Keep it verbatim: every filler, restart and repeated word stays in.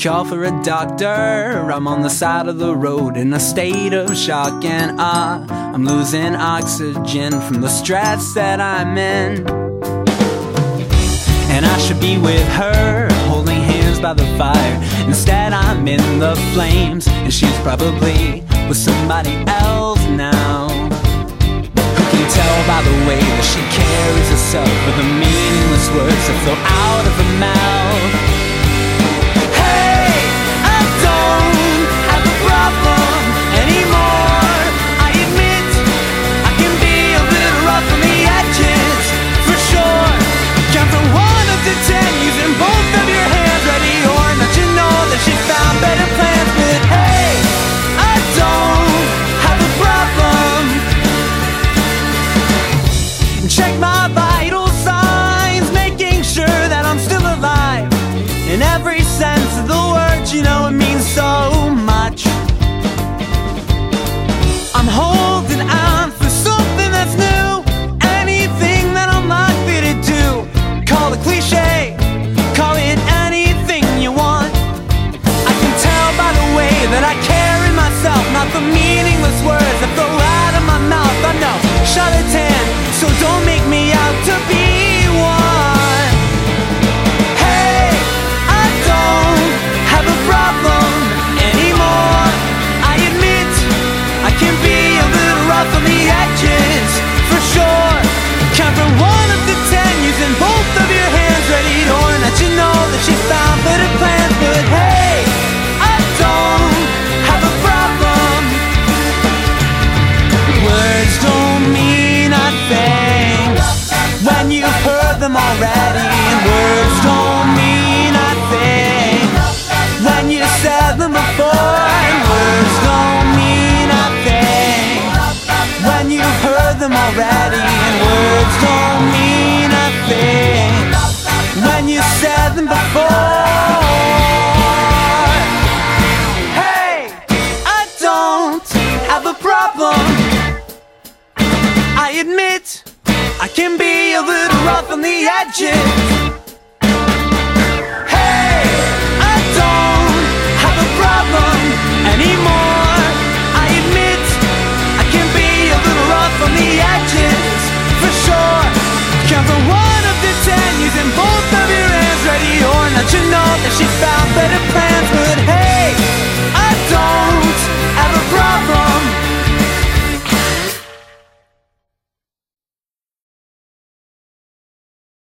call for a doctor. I'm on the side of the road in a state of shock and awe. I'm losing oxygen from the stress that I'm in. And I should be with her, holding hands by the fire. Instead I'm in the flames, and she's probably with somebody else now. Who can tell by the way that she carries herself, with the meaningless words that flow out of her mouth? Hey, I don't have a problem anymore. I admit I can be a little rough on the edges, for sure. Count from one up to ten, using both of your hands, ready or not, you know that she found better plans. But hey, I don't have a problem. Check my vital signs, making sure that I'm still alive. In every sense of the word, you know it means so much. I'm holding on for something that's new, anything that I'm likely to do. Call it cliche, call it anything you want. I can tell by the way that I carry myself, not the meaningless words that flow out of my mouth. I know, charlatan, so don't make me out to be one. Hey, I don't have a problem anymore. I admit I can be a little rough on the edges, for sure. Count from one up to ten, using both of your hands, ready or not, you know that she found better plans. But hey, I don't have a problem. Words don't mean nothing when you've heard them already. Words don't mean nothing when you said them before. Words don't mean nothing when you've heard them already. And words don't mean nothing when you said them before. Hey, I don't have a problem. I admit I can be a little rough on the edges,